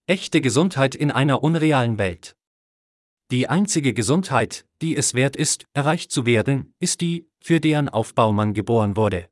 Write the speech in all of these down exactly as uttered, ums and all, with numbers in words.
Echte Gesundheit in einer unrealen Welt. Die einzige Gesundheit, die es wert ist, erreicht zu werden, ist die, für deren Aufbau man geboren wurde.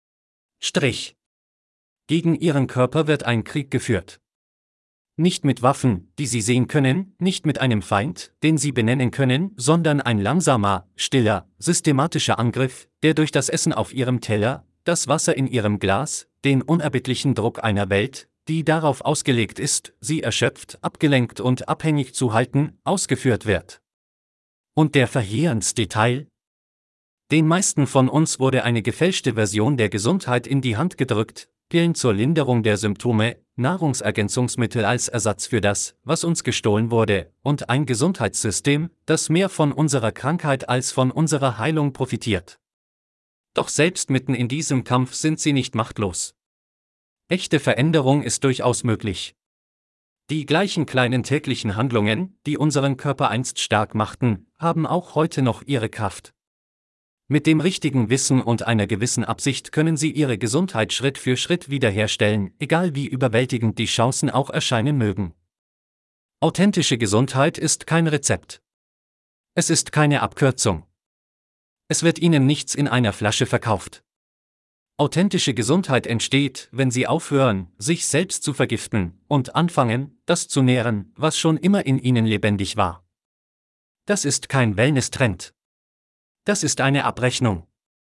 Strich. Gegen ihren Körper wird ein Krieg geführt. Nicht mit Waffen, die sie sehen können, nicht mit einem Feind, den sie benennen können, sondern ein langsamer, stiller, systematischer Angriff, der durch das Essen auf ihrem Teller, das Wasser in ihrem Glas, den unerbittlichen Druck einer Welt, die darauf ausgelegt ist, sie erschöpft, abgelenkt und abhängig zu halten, ausgeführt wird. Und der verheerendste Teil? Den meisten von uns wurde eine gefälschte Version der Gesundheit in die Hand gedrückt, Pillen zur Linderung der Symptome, Nahrungsergänzungsmittel als Ersatz für das, was uns gestohlen wurde, und ein Gesundheitssystem, das mehr von unserer Krankheit als von unserer Heilung profitiert. Doch selbst mitten in diesem Kampf sind sie nicht machtlos. Echte Veränderung ist durchaus möglich. Die gleichen kleinen täglichen Handlungen, die unseren Körper einst stark machten, haben auch heute noch ihre Kraft. Mit dem richtigen Wissen und einer gewissen Absicht können Sie Ihre Gesundheit Schritt für Schritt wiederherstellen, egal wie überwältigend die Chancen auch erscheinen mögen. Authentische Gesundheit ist kein Rezept. Es ist keine Abkürzung. Es wird Ihnen nichts in einer Flasche verkauft. Authentische Gesundheit entsteht, wenn Sie aufhören, sich selbst zu vergiften, und anfangen, das zu nähren, was schon immer in Ihnen lebendig war. Das ist kein Wellness-Trend. Das ist eine Abrechnung.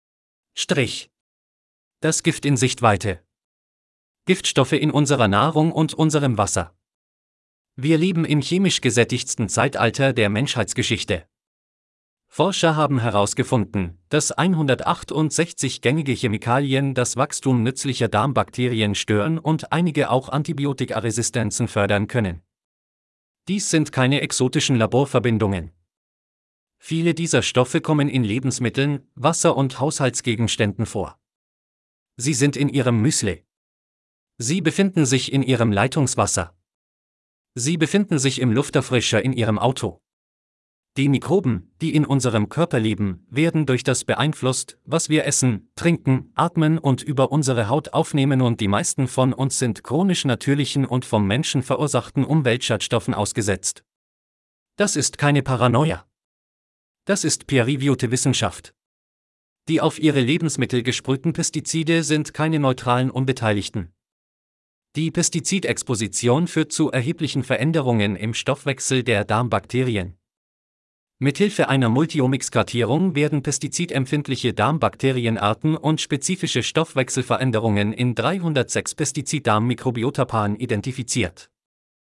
Strich. Das Gift in Sichtweite. Giftstoffe in unserer Nahrung und unserem Wasser. Wir leben im chemisch gesättigsten Zeitalter der Menschheitsgeschichte. Forscher haben herausgefunden, dass hundertachtundsechzig gängige Chemikalien das Wachstum nützlicher Darmbakterien stören und einige auch Antibiotikaresistenzen fördern können. Dies sind keine exotischen Laborverbindungen. Viele dieser Stoffe kommen in Lebensmitteln, Wasser und Haushaltsgegenständen vor. Sie sind in Ihrem Müsli. Sie befinden sich in Ihrem Leitungswasser. Sie befinden sich im Lufterfrischer in Ihrem Auto. Die Mikroben, die in unserem Körper leben, werden durch das beeinflusst, was wir essen, trinken, atmen und über unsere Haut aufnehmen, und die meisten von uns sind chronisch natürlichen und vom Menschen verursachten Umweltschadstoffen ausgesetzt. Das ist keine Paranoia. Das ist peer-reviewte Wissenschaft. Die auf ihre Lebensmittel gesprühten Pestizide sind keine neutralen Unbeteiligten. Die Pestizidexposition führt zu erheblichen Veränderungen im Stoffwechsel der Darmbakterien. Mithilfe einer Multiomics-Kartierung werden pestizidempfindliche Darmbakterienarten und spezifische Stoffwechselveränderungen in dreihundertsechs Pestizid-Darm-Mikrobiotapaaren identifiziert.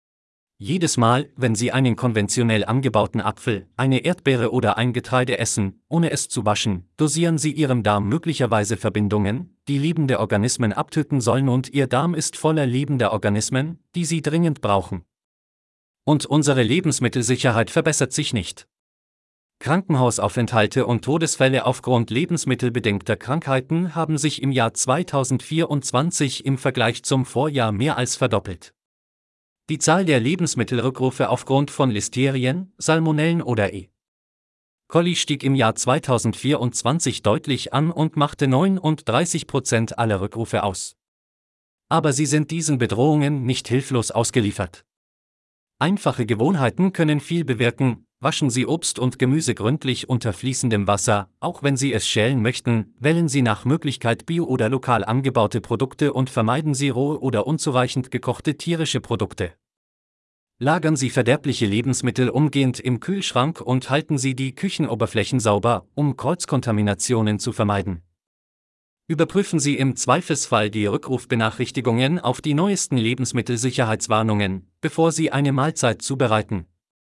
Jedes Mal, wenn Sie einen konventionell angebauten Apfel, eine Erdbeere oder ein Getreide essen, ohne es zu waschen, dosieren Sie Ihrem Darm möglicherweise Verbindungen, die lebende Organismen abtöten sollen, und Ihr Darm ist voller lebender Organismen, die Sie dringend brauchen. Und unsere Lebensmittelsicherheit verbessert sich nicht. Krankenhausaufenthalte und Todesfälle aufgrund lebensmittelbedingter Krankheiten haben sich im Jahr zweitausendvierundzwanzig im Vergleich zum Vorjahr mehr als verdoppelt. Die Zahl der Lebensmittelrückrufe aufgrund von Listerien, Salmonellen oder E. coli stieg im Jahr zweitausendvierundzwanzig deutlich an und machte neununddreißig Prozent aller Rückrufe aus. Aber Sie sind diesen Bedrohungen nicht hilflos ausgeliefert. Einfache Gewohnheiten können viel bewirken. Waschen Sie Obst und Gemüse gründlich unter fließendem Wasser, auch wenn Sie es schälen möchten, wählen Sie nach Möglichkeit bio- oder lokal angebaute Produkte und vermeiden Sie rohe oder unzureichend gekochte tierische Produkte. Lagern Sie verderbliche Lebensmittel umgehend im Kühlschrank und halten Sie die Küchenoberflächen sauber, um Kreuzkontaminationen zu vermeiden. Überprüfen Sie im Zweifelsfall die Rückrufbenachrichtigungen auf die neuesten Lebensmittelsicherheitswarnungen, bevor Sie eine Mahlzeit zubereiten.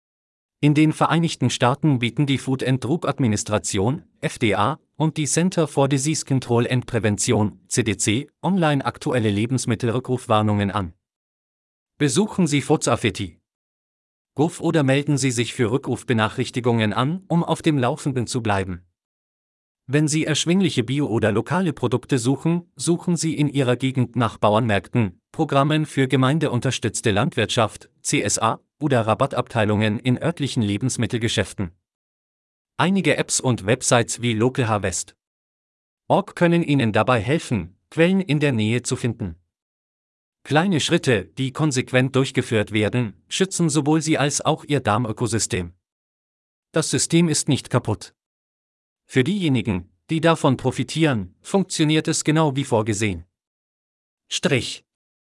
In den Vereinigten Staaten bieten die Food and Drug Administration, F D A, und die Center for Disease Control and Prevention, C D C, online aktuelle Lebensmittelrückrufwarnungen an. Besuchen Sie Foodsafety punkt gov oder melden Sie sich für Rückrufbenachrichtigungen an, um auf dem Laufenden zu bleiben. Wenn Sie erschwingliche bio- oder lokale Produkte suchen, suchen Sie in Ihrer Gegend nach Bauernmärkten, Programmen für gemeindeunterstützte Landwirtschaft, C S A, oder Rabattabteilungen in örtlichen Lebensmittelgeschäften. Einige Apps und Websites wie Local Harvest punkt org können Ihnen dabei helfen, Quellen in der Nähe zu finden. Kleine Schritte, die konsequent durchgeführt werden, schützen sowohl Sie als auch Ihr Darmökosystem. Das System ist nicht kaputt. Für diejenigen, die davon profitieren, funktioniert es genau wie vorgesehen. Strich.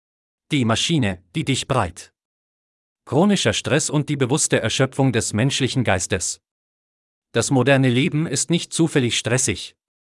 Die Maschine, die dich breit. Chronischer Stress und die bewusste Erschöpfung des menschlichen Geistes. Das moderne Leben ist nicht zufällig stressig.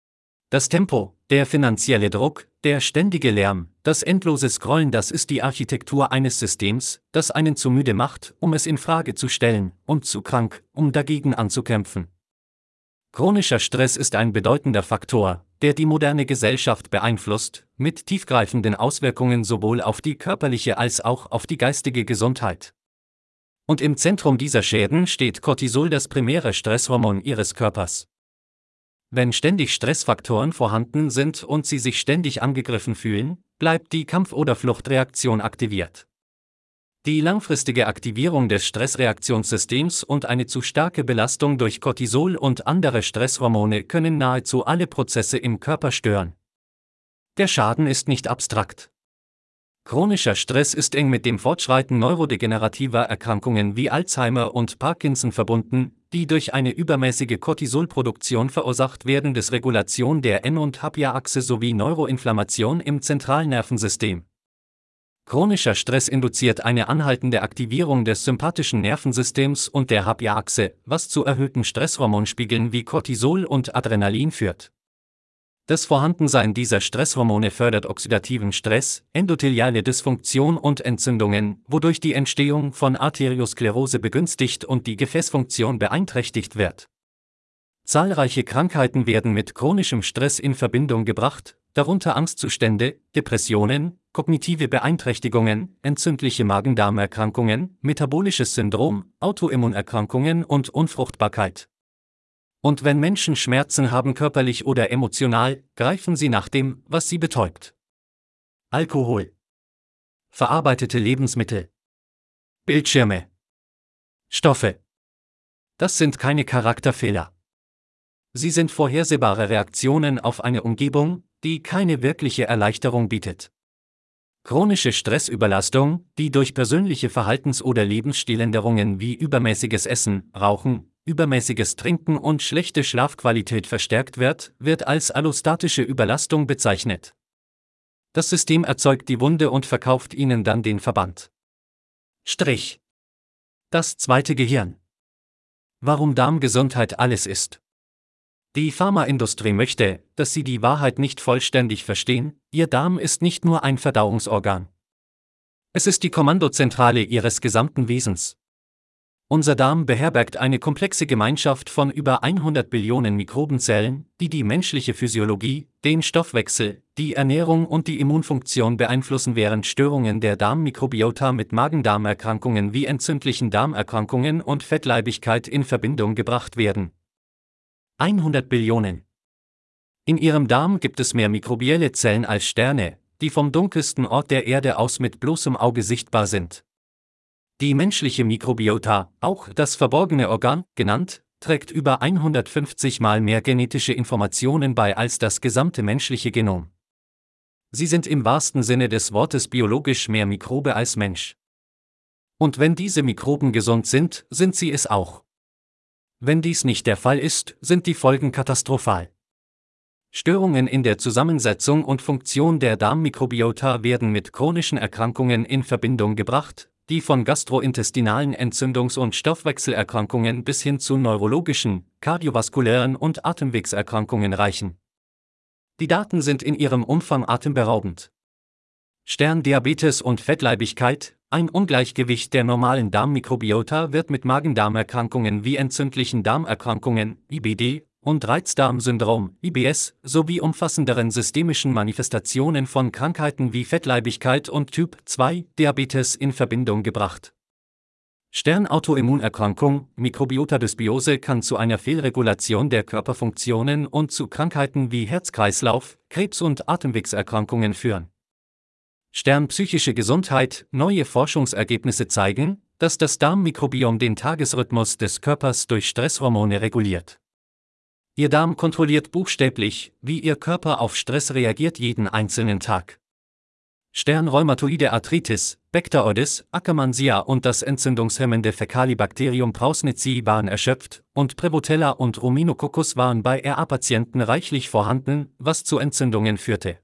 Das Tempo, der finanzielle Druck, der ständige Lärm, das endlose Scrollen, das ist die Architektur eines Systems, das einen zu müde macht, um es in Frage zu stellen, und zu krank, um dagegen anzukämpfen. Chronischer Stress ist ein bedeutender Faktor, der die moderne Gesellschaft beeinflusst, mit tiefgreifenden Auswirkungen sowohl auf die körperliche als auch auf die geistige Gesundheit. Und im Zentrum dieser Schäden steht Cortisol, das primäre Stresshormon Ihres Körpers. Wenn ständig Stressfaktoren vorhanden sind und Sie sich ständig angegriffen fühlen, bleibt die Kampf- oder Fluchtreaktion aktiviert. Die langfristige Aktivierung des Stressreaktionssystems und eine zu starke Belastung durch Cortisol und andere Stresshormone können nahezu alle Prozesse im Körper stören. Der Schaden ist nicht abstrakt. Chronischer Stress ist eng mit dem Fortschreiten neurodegenerativer Erkrankungen wie Alzheimer und Parkinson verbunden, die durch eine übermäßige Cortisolproduktion verursacht werden, Dysregulation der N- und H-Achse sowie Neuroinflammation im Zentralnervensystem. Chronischer Stress induziert eine anhaltende Aktivierung des sympathischen Nervensystems und der H-Achse, was zu erhöhten Stresshormonspiegeln wie Cortisol und Adrenalin führt. Das Vorhandensein dieser Stresshormone fördert oxidativen Stress, endotheliale Dysfunktion und Entzündungen, wodurch die Entstehung von Arteriosklerose begünstigt und die Gefäßfunktion beeinträchtigt wird. Zahlreiche Krankheiten werden mit chronischem Stress in Verbindung gebracht, darunter Angstzustände, Depressionen, kognitive Beeinträchtigungen, entzündliche Magen-Darm-Erkrankungen, metabolisches Syndrom, Autoimmunerkrankungen und Unfruchtbarkeit. Und wenn Menschen Schmerzen haben, körperlich oder emotional, greifen sie nach dem, was sie betäubt. Alkohol, verarbeitete Lebensmittel, Bildschirme, Stoffe. Das sind keine Charakterfehler. Sie sind vorhersehbare Reaktionen auf eine Umgebung, die keine wirkliche Erleichterung bietet. Chronische Stressüberlastung, die durch persönliche Verhaltens- oder Lebensstiländerungen wie übermäßiges Essen, Rauchen, übermäßiges Trinken und schlechte Schlafqualität verstärkt wird, wird als allostatische Überlastung bezeichnet. Das System erzeugt die Wunde und verkauft Ihnen dann den Verband. Strich. Das zweite Gehirn. Warum Darmgesundheit alles ist. Die Pharmaindustrie möchte, dass Sie die Wahrheit nicht vollständig verstehen: Ihr Darm ist nicht nur ein Verdauungsorgan. Es ist die Kommandozentrale Ihres gesamten Wesens. Unser Darm beherbergt eine komplexe Gemeinschaft von über hundert Billionen Mikrobenzellen, die die menschliche Physiologie, den Stoffwechsel, die Ernährung und die Immunfunktion beeinflussen, während Störungen der Darmmikrobiota mit Magen-Darm-Erkrankungen wie entzündlichen Darmerkrankungen und Fettleibigkeit in Verbindung gebracht werden. hundert Billionen. In Ihrem Darm gibt es mehr mikrobielle Zellen als Sterne, die vom dunkelsten Ort der Erde aus mit bloßem Auge sichtbar sind. Die menschliche Mikrobiota, auch das verborgene Organ genannt, trägt über hundertfünfzig Mal mehr genetische Informationen bei als das gesamte menschliche Genom. Sie sind im wahrsten Sinne des Wortes biologisch mehr Mikrobe als Mensch. Und wenn diese Mikroben gesund sind, sind sie es auch. Wenn dies nicht der Fall ist, sind die Folgen katastrophal. Störungen in der Zusammensetzung und Funktion der Darmmikrobiota werden mit chronischen Erkrankungen in Verbindung gebracht, die von gastrointestinalen Entzündungs- und Stoffwechselerkrankungen bis hin zu neurologischen, kardiovaskulären und Atemwegserkrankungen reichen. Die Daten sind in ihrem Umfang atemberaubend. Sterndiabetes und Fettleibigkeit, ein Ungleichgewicht der normalen Darmmikrobiota, wird mit Magen-Darm-Erkrankungen wie entzündlichen Darmerkrankungen, I B D, und Reizdarmsyndrom, I B S, sowie umfassenderen systemischen Manifestationen von Krankheiten wie Fettleibigkeit und Typ zwei Diabetes in Verbindung gebracht. Sternautoimmunerkrankung, Mikrobiotadysbiose kann zu einer Fehlregulation der Körperfunktionen und zu Krankheiten wie Herz-Kreislauf, Krebs und Atemwegserkrankungen führen. Sternpsychische Gesundheit, neue Forschungsergebnisse zeigen, dass das Darmmikrobiom den Tagesrhythmus des Körpers durch Stresshormone reguliert. Ihr Darm kontrolliert buchstäblich, wie Ihr Körper auf Stress reagiert jeden einzelnen Tag. Stern Rheumatoide Arthritis, Bacteroides, Akkermansia und das entzündungshemmende Fäkalibacterium Prausnitzii waren erschöpft, und Prevotella und Ruminococcus waren bei R A-Patienten reichlich vorhanden, was zu Entzündungen führte.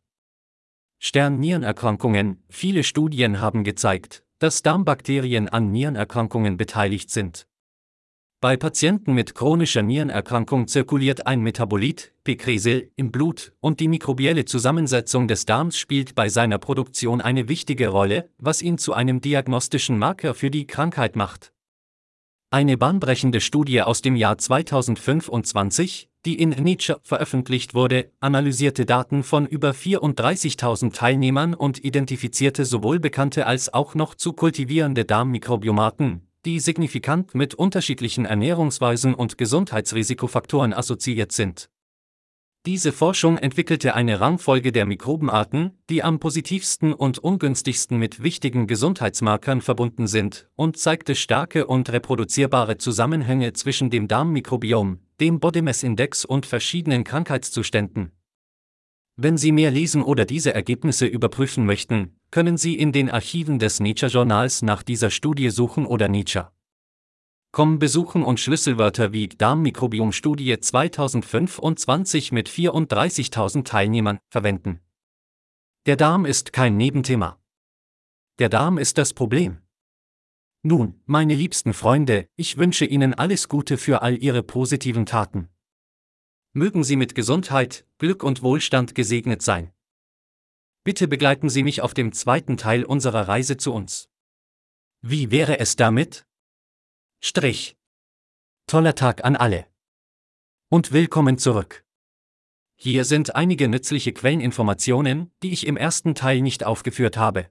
Stern Nierenerkrankungen. Viele Studien haben gezeigt, dass Darmbakterien an Nierenerkrankungen beteiligt sind. Bei Patienten mit chronischer Nierenerkrankung zirkuliert ein Metabolit, Pekresil, im Blut, und die mikrobielle Zusammensetzung des Darms spielt bei seiner Produktion eine wichtige Rolle, was ihn zu einem diagnostischen Marker für die Krankheit macht. Eine bahnbrechende Studie aus dem Jahr zweitausendfünfundzwanzig, die in Nature veröffentlicht wurde, analysierte Daten von über vierunddreißigtausend Teilnehmern und identifizierte sowohl bekannte als auch noch zu kultivierende Darmmikrobiomaten, die signifikant mit unterschiedlichen Ernährungsweisen und Gesundheitsrisikofaktoren assoziiert sind. Diese Forschung entwickelte eine Rangfolge der Mikrobenarten, die am positivsten und ungünstigsten mit wichtigen Gesundheitsmarkern verbunden sind, und zeigte starke und reproduzierbare Zusammenhänge zwischen dem Darmmikrobiom, dem Body Mass Index und verschiedenen Krankheitszuständen. Wenn Sie mehr lesen oder diese Ergebnisse überprüfen möchten, können Sie in den Archiven des Nature-Journals nach dieser Studie suchen oder nature punkt com besuchen und Schlüsselwörter wie Darmmikrobiom-Studie zweitausendfünfundzwanzig mit vierunddreißigtausend Teilnehmern verwenden. Der Darm ist kein Nebenthema. Der Darm ist das Problem. Nun, meine liebsten Freunde, ich wünsche Ihnen alles Gute für all Ihre positiven Taten. Mögen Sie mit Gesundheit, Glück und Wohlstand gesegnet sein. Bitte begleiten Sie mich auf dem zweiten Teil unserer Reise zu uns. Wie wäre es damit? Strich. Toller Tag an alle. Und willkommen zurück. Hier sind einige nützliche Quelleninformationen, die ich im ersten Teil nicht aufgeführt habe.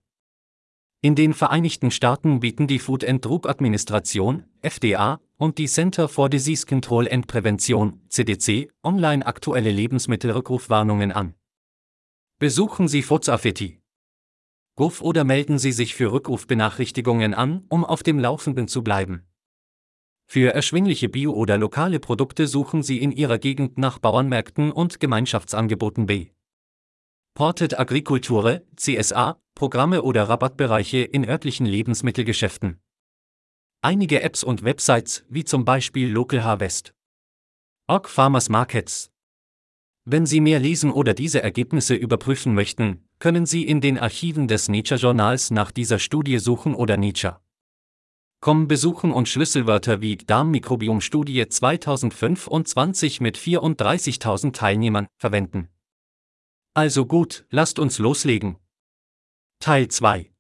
In den Vereinigten Staaten bieten die Food and Drug Administration, F D A, und die Center for Disease Control and Prevention, C D C, online aktuelle Lebensmittelrückrufwarnungen an. Besuchen Sie Foodsafety punkt gov oder melden Sie sich für Rückrufbenachrichtigungen an, um auf dem Laufenden zu bleiben. Für erschwingliche Bio- oder lokale Produkte suchen Sie in Ihrer Gegend nach Bauernmärkten und Gemeinschaftsangeboten B. Ported Agriculture, C S A, Programme oder Rabattbereiche in örtlichen Lebensmittelgeschäften. Einige Apps und Websites, wie zum Beispiel Local Harvest. Org Farmers Markets. Wenn Sie mehr lesen oder diese Ergebnisse überprüfen möchten, können Sie in den Archiven des Nature-Journals nach dieser Studie suchen oder nature punkt com besuchen und Schlüsselwörter wie Darmmikrobiom-Studie zweitausendfünfundzwanzig mit vierunddreißigtausend Teilnehmern verwenden. Also gut, lasst uns loslegen. Teil zwei.